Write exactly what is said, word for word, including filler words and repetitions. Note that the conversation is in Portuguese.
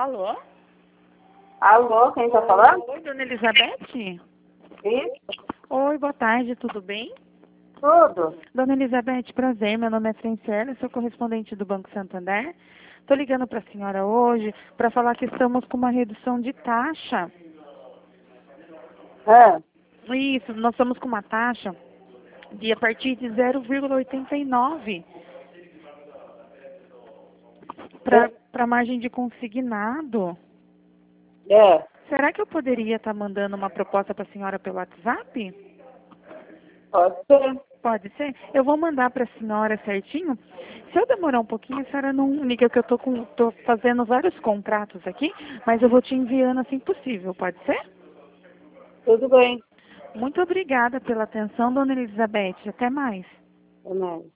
Alô? Alô, quem tá falando? Oi, dona Elizabeth? Isso, Oi, boa tarde, tudo bem? tudo. Dona Elizabeth, prazer, meu nome é Franciele, sou correspondente do Banco Santander. Estou ligando para a senhora hoje para falar que estamos com uma redução de taxa. Ah, Isso, nós estamos com uma taxa de a partir de zero vírgula oitenta e nove para a margem de consignado. é, Será que eu poderia estar mandando uma proposta para a senhora pelo WhatsApp? pode ser. Pode ser? Eu vou mandar para a senhora certinho. Se eu demorar um pouquinho, a senhora não liga que eu tô com, tô fazendo vários contratos aqui, mas eu vou te enviando assim possível, pode ser? Tudo bem. Muito obrigada pela atenção, dona Elizabeth. Até mais. É mais.